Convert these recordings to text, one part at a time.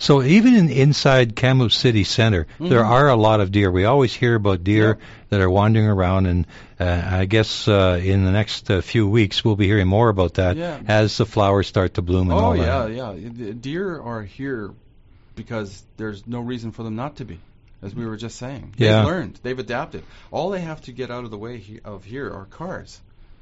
So even inside Kamloops City Center, there are a lot of deer. We always hear about deer that are wandering around, and I guess in the next few weeks we'll be hearing more about that as the flowers start to bloom and all that. Oh, yeah. The deer are here because there's no reason for them not to be, as we were just saying. They've learned. They've adapted. All they have to get out of the way of here are cars.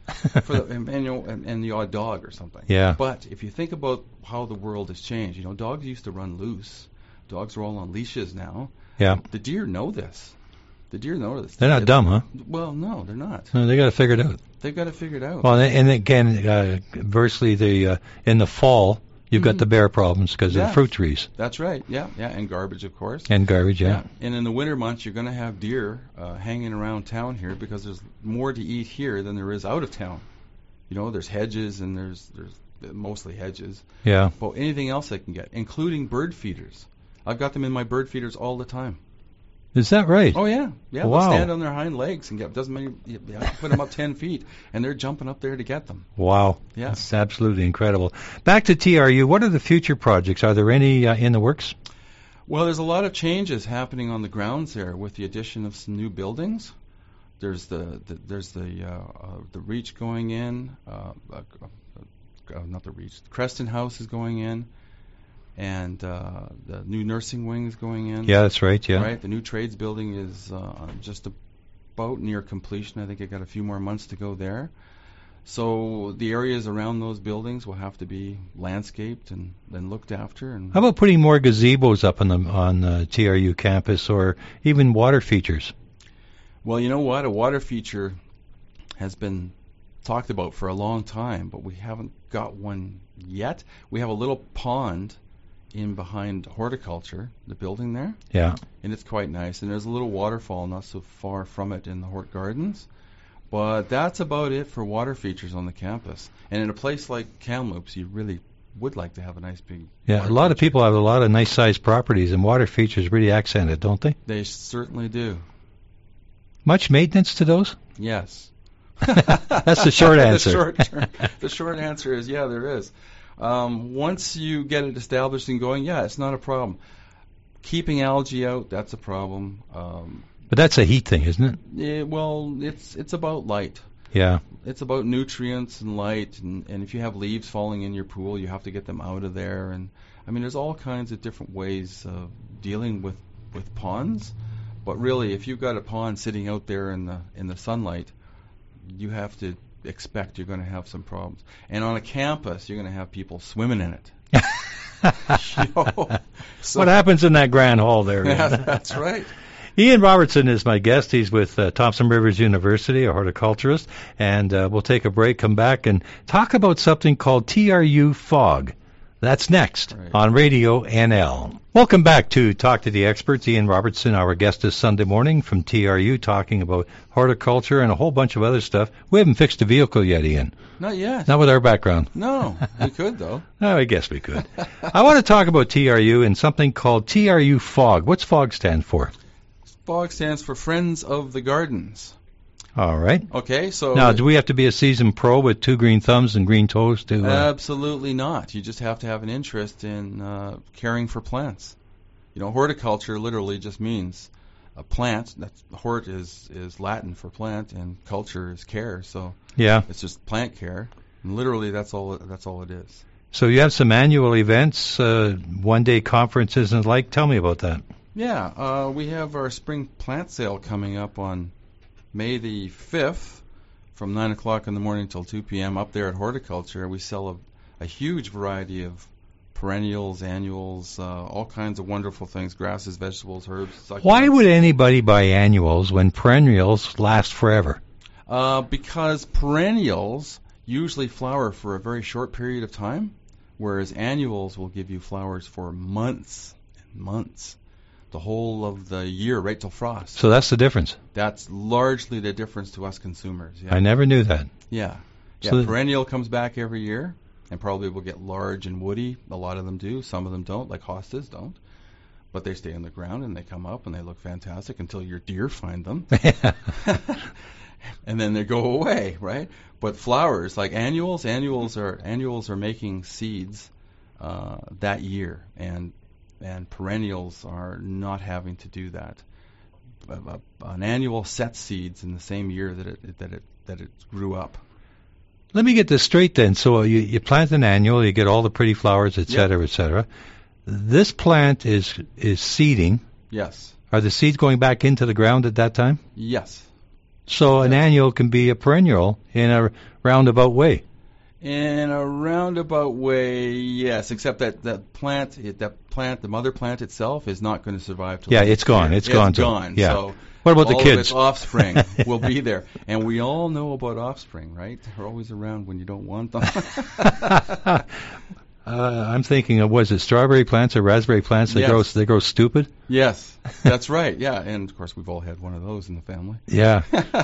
and the odd dog or something. Yeah. But if you think about how the world has changed, dogs used to run loose. Dogs are all on leashes now. Yeah. The deer know this. They're not dumb, huh? Well, no, they're not. No, they got to figure it out. They've got to figure it out. Well, and again, conversely, in the fall, you've got the bear problems because of the fruit trees. That's right. Yeah, and garbage, of course. And garbage, yeah. And in the winter months, you're going to have deer hanging around town here because there's more to eat here than there is out of town. There's hedges and there's mostly hedges. Yeah. But anything else they can get, including bird feeders. I've got them in my bird feeders all the time. Is that right? Oh, yeah. Yeah, wow. They'll stand on their hind legs and you have to put them up 10 feet, and they're jumping up there to get them. Wow. Yeah. That's absolutely incredible. Back to TRU, what are the future projects? Are there any in the works? Well, there's a lot of changes happening on the grounds there with the addition of some new buildings. There's the Reach going in, not the Reach, the Creston House is going in. And the new nursing wing is going in. Yeah, that's right, yeah. Right, the new trades building is just about near completion. I think it got a few more months to go there. So the areas around those buildings will have to be landscaped and looked after. And how about putting more gazebos up on the TRU campus or even water features? Well, you know what? A water feature has been talked about for a long time, but we haven't got one yet. We have a little pond in behind horticulture, the building there. Yeah. And it's quite nice. And there's a little waterfall not so far from it in the Hort Gardens. But that's about it for water features on the campus. And in a place like Kamloops, you really would like to have a nice big a lot of people have a lot of nice sized properties, and water features really accent it, don't they? They certainly do. Much maintenance to those? Yes. That's the short answer. The short answer is, yeah, there is. Once you get it established and going, it's not a problem. Keeping algae out, that's a problem. But that's a heat thing, isn't it? It's about light. Yeah. It's about nutrients and light, and if you have leaves falling in your pool, you have to get them out of there. And I mean, there's all kinds of different ways of dealing with ponds. But really, if you've got a pond sitting out there in the sunlight, you have to expect you're going to have some problems. And on a campus, you're going to have people swimming in it. So what happens in that grand hall there? Yeah, that's right. Ian Robertson is my guest. He's with Thompson Rivers University, a horticulturist. And we'll take a break, come back, and talk about something called TRU Fog. That's next on Radio NL. Welcome back to Talk to the Experts. Ian Robertson, our guest this Sunday morning from TRU, talking about horticulture and a whole bunch of other stuff. We haven't fixed a vehicle yet, Ian. Not yet. Not with our background. No, we could, though. I guess we could. I want to talk about TRU and something called TRU Fog. What's FOG stand for? FOG stands for Friends of the Gardens. All right. Okay, so... Now, do we have to be a seasoned pro with 2 green thumbs and green toes to... Absolutely not. You just have to have an interest in caring for plants. Horticulture literally just means a plant. Hort is Latin for plant, and culture is care. So it's just plant care. And literally, that's all it is. So you have some annual events, one-day conferences and the like. Tell me about that. Yeah, we have our spring plant sale coming up on May the 5th from 9 o'clock in the morning till 2 p.m. up there at Horticulture. We sell a huge variety of perennials, annuals, all kinds of wonderful things, grasses, vegetables, herbs, succulents. Why would anybody buy annuals when perennials last forever? Because perennials usually flower for a very short period of time, whereas annuals will give you flowers for months and months. The whole of the year, right till frost. So that's the difference. That's largely the difference to us consumers. Yeah. I never knew that. Yeah. So perennial comes back every year, and probably will get large and woody. A lot of them do. Some of them don't, like hostas don't. But they stay in the ground, and they come up, and they look fantastic until your deer find them. And then they go away, right? But flowers, like annuals are making seeds that year, and and perennials are not having to do that. An annual sets seeds in the same year that it grew up. Let me get this straight then. So you plant an annual, you get all the pretty flowers, et cetera, et cetera. This plant is seeding. Yes. Are the seeds going back into the ground at that time? Yes. So an annual can be a perennial in a roundabout way. In a roundabout way, yes, except that the mother plant itself is not going to survive. Yeah, it's gone. It's gone. Yeah. So what about the all kids? Of its offspring will be there, and we all know about offspring, right? They're always around when you don't want them. I'm thinking of, was it strawberry plants or raspberry plants? They grow stupid. Yes, that's right. Yeah, and of course we've all had one of those in the family. Yeah.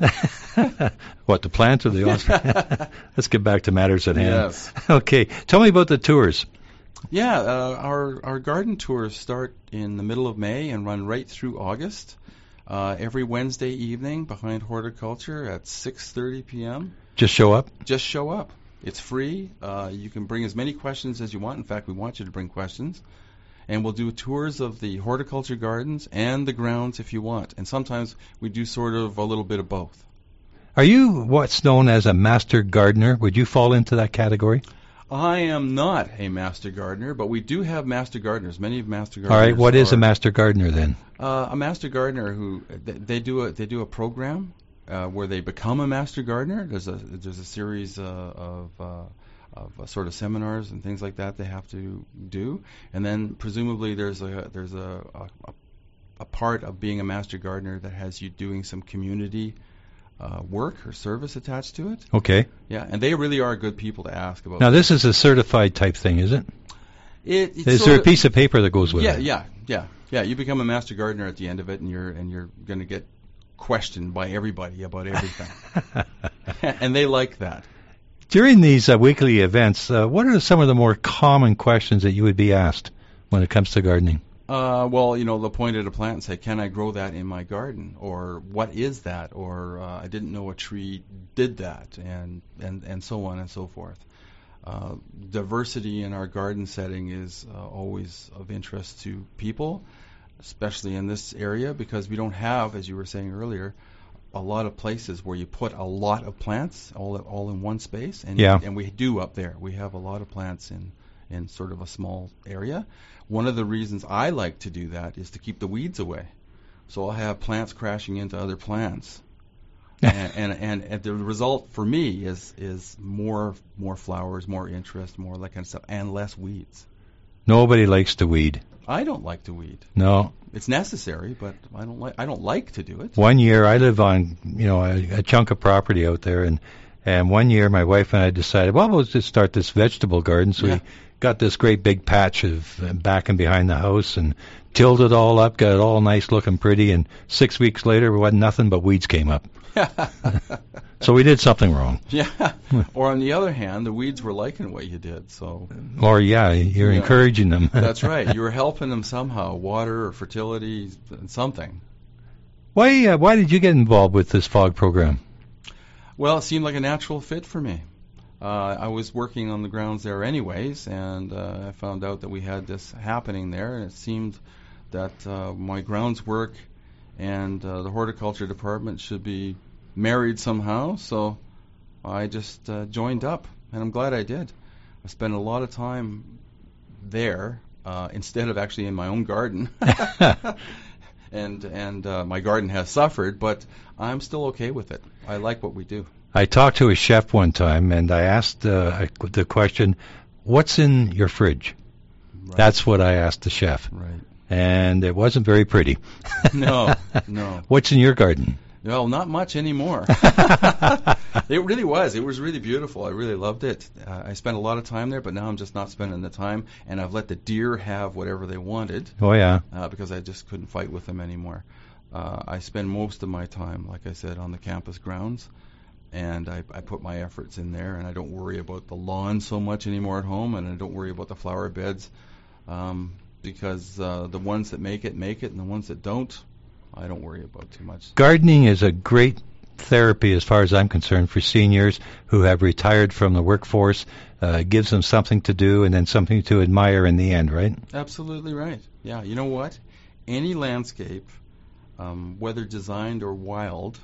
What, the plant or the offspring? Let's get back to matters at hand. Yes. Okay. Tell me about the tours. Yeah, our garden tours start in the middle of May and run right through August. Every Wednesday evening behind Horticulture at 6:30 p.m. Just show up? Just show up. It's free. You can bring as many questions as you want. In fact, we want you to bring questions. And we'll do tours of the horticulture gardens and the grounds if you want. And sometimes we do sort of a little bit of both. Are you what's known as a master gardener? Would you fall into that category? I am not a master gardener, but we do have master gardeners. Many master gardeners. All right. What is a master gardener then? A master gardener who they do a program where they become a master gardener. There's a series of sort of seminars and things like that they have to do, and then presumably there's a part of being a master gardener that has you doing some community work or service attached to it. Okay. Yeah, and they really are good people to ask about. Now this is a certified type thing, is it? Is there a piece of paper that goes with it? Yeah. You become a master gardener at the end of it, and you're going to get questioned by everybody about everything, and they like that. During these weekly events, what are some of the more common questions that you would be asked when it comes to gardening? Well, they'll point at a plant and say, "Can I grow that in my garden?" Or "What is that?" Or "I didn't know a tree did that," and so on and so forth. Diversity in our garden setting is always of interest to people, especially in this area, because we don't have, as you were saying earlier, a lot of places where you put a lot of plants all in one space, and we do up there. We have a lot of plants in sort of a small area. One of the reasons I like to do that is to keep the weeds away. So I'll have plants crashing into other plants, and the result for me is more flowers, more interest, more that kind of stuff, and less weeds. Nobody likes to weed. I don't like to weed. No. It's necessary, but I don't like to do it. One year I live on, a chunk of property out there, and one year my wife and I decided, well, we'll just start this vegetable garden. So we got this great big patch of back and behind the house and tilled it all up, got it all nice looking pretty, and 6 weeks later, we had nothing but weeds came up. So we did something wrong. Yeah. Or on the other hand, the weeds were liking what you did. So. Or you're encouraging them. That's right. You were helping them somehow, water or fertility, something. Why did you get involved with this FOG program? Well, it seemed like a natural fit for me. I was working on the grounds there anyways, and I found out that we had this happening there, and it seemed that my grounds work and the horticulture department should be married somehow, so I just joined up, and I'm glad I did. I spent a lot of time there instead of actually in my own garden, and my garden has suffered, but I'm still okay with it. I like what we do. I talked to a chef one time, and I asked the question, "What's in your fridge?" Right. That's what I asked the chef. Right. And it wasn't very pretty. No. What's in your garden? Well, not much anymore. It really was. It was really beautiful. I really loved it. I spent a lot of time there, but now I'm just not spending the time, and I've let the deer have whatever they wanted. Oh, yeah. Because I just couldn't fight with them anymore. I spend most of my time, like I said, on the campus grounds, and I put my efforts in there, and I don't worry about the lawn so much anymore at home, and I don't worry about the flower beds, because the ones that make it, and the ones that don't, I don't worry about too much. Gardening is a great therapy, as far as I'm concerned, for seniors who have retired from the workforce. Gives them something to do and then something to admire in the end, right? Absolutely right. Yeah, you know what? Any landscape, whether designed or wild,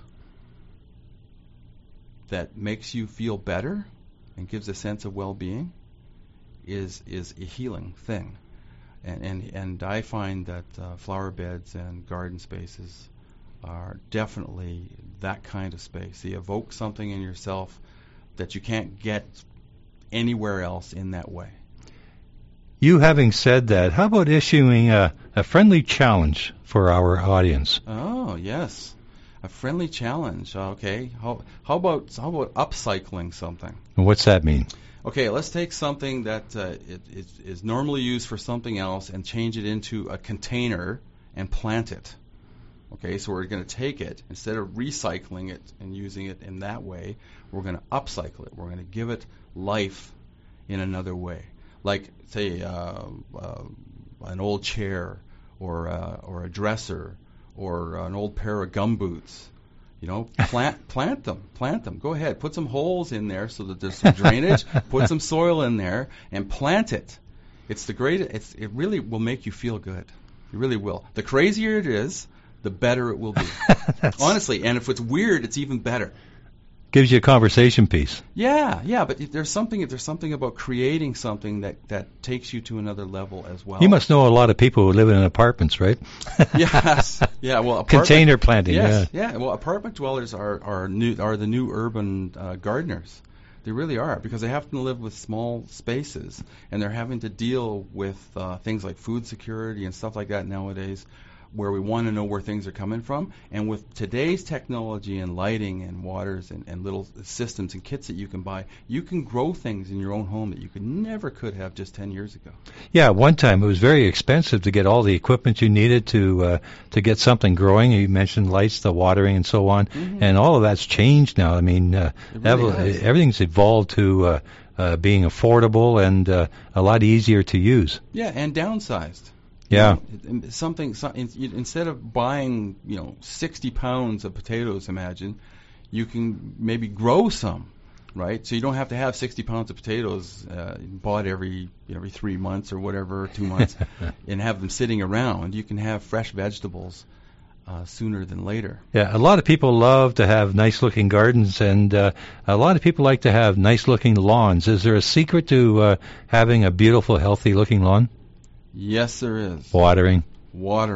that makes you feel better and gives a sense of well-being is a healing thing. And I find that flower beds and garden spaces are definitely that kind of space. They evoke something in yourself that you can't get anywhere else in that way. You having said that, how about issuing a friendly challenge for our audience? Oh, yes. A friendly challenge. Okay. How about upcycling something? And what's that mean? Okay, let's take something that is normally used for something else and change it into a container and plant it. Okay, so we're going to take it, instead of recycling it and using it in that way, we're going to upcycle it. We're going to give it life in another way. Like, say, an old chair or a dresser or an old pair of gumboots. You know, plant them. Go ahead, put some holes in there so that there's some drainage. Put some soil in there and plant it. It really will make you feel good. It really will. The crazier it is, the better it will be. Honestly, and if it's weird, it's even better. Gives you a conversation piece. Yeah, but there's something about creating something that takes you to another level as well. You must know a lot of people who live in apartments, right? Yes. Yeah, well, container planting. Yes, yeah. Well, apartment dwellers are the new urban gardeners. They really are, because they have to live with small spaces, and they're having to deal with things like food security and stuff like that nowadays, where we want to know where things are coming from. And with today's technology and lighting and waters and little systems and kits that you can buy, you can grow things in your own home that you never could have just 10 years ago. Yeah, one time it was very expensive to get all the equipment you needed to get something growing. You mentioned lights, the watering, and so on. Mm-hmm. And all of that's changed now. I mean, everything's evolved to being affordable and a lot easier to use. Yeah, and downsized. Yeah. Instead of buying, 60 pounds of potatoes, imagine, you can maybe grow some, right? So you don't have to have 60 pounds of potatoes bought every 3 months or whatever, 2 months, and have them sitting around. You can have fresh vegetables sooner than later. Yeah, a lot of people love to have nice-looking gardens, and a lot of people like to have nice-looking lawns. Is there a secret to having a beautiful, healthy-looking lawn? Yes, there is. Watering. Why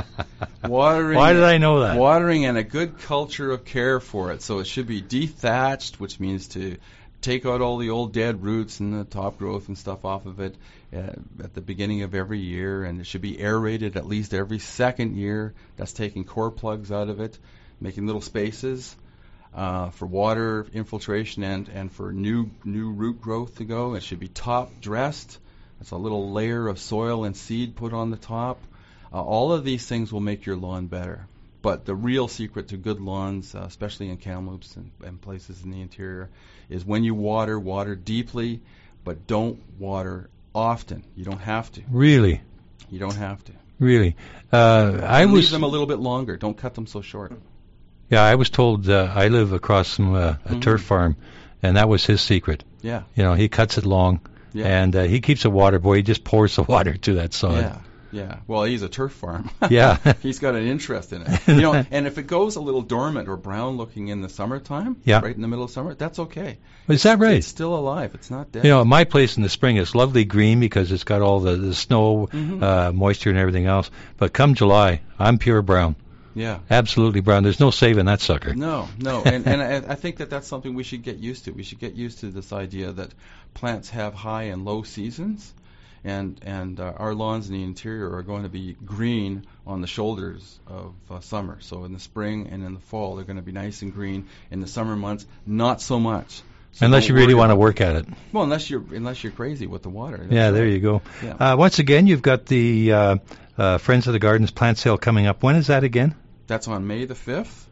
did I know that? Watering and a good culture of care for it. So it should be dethatched, which means to take out all the old dead roots and the top growth and stuff off of it at the beginning of every year. And it should be aerated at least every second year. That's taking core plugs out of it, making little spaces for water infiltration and for new root growth to go. It should be top dressed. It's a little layer of soil and seed put on the top. All of these things will make your lawn better. But the real secret to good lawns, especially in Kamloops and places in the interior, is when you water deeply, but don't water often. You don't have to. Really? You don't have to. Really? Leave them a little bit longer. Don't cut them so short. Yeah, I was told I live across from a turf farm, and that was his secret. Yeah. He cuts it long. Yeah. And he keeps a water boy. He just pours the water to that sod. Yeah. Well, he's a turf farm. Yeah. He's got an interest in it. And if it goes a little dormant or brown looking in the summertime, right in the middle of summer, that's okay. Is that right? It's still alive. It's not dead. My place in the spring is lovely green because it's got all the snow, moisture and everything else. But come July, I'm pure brown. Yeah. Absolutely brown. There's no saving that sucker. No. And I think that's something we should get used to. We should get used to this idea that plants have high and low seasons, and our lawns in the interior are going to be green on the shoulders of summer. So in the spring and in the fall, they're going to be nice and green. In the summer months, not so much. So unless you really want to work at it. Well, unless you're crazy with the water. Yeah, there you go. Yeah. Once again, you've got the Friends of the Gardens plant sale coming up. When is that again? That's on May the 5th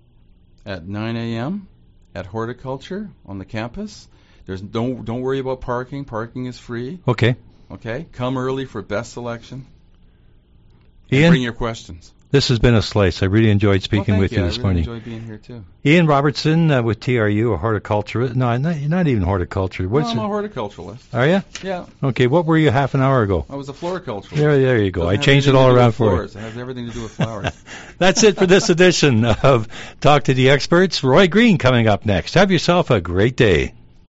at 9 a.m. at Horticulture on the campus. Don't worry about parking. Parking is free. Okay. Come early for best selection. Ian? And bring your questions. This has been a slice. I really enjoyed speaking with you this morning. I really enjoyed being here too. Ian Robertson with TRU, a horticulturist. No, not even horticulture. I'm a horticulturalist. Are you? Yeah. Okay, what were you half an hour ago? I was a floriculturalist. There you go. I changed it all around for you. It has everything to do with flowers. That's it for this edition of Talk to the Experts. Roy Green coming up next. Have yourself a great day.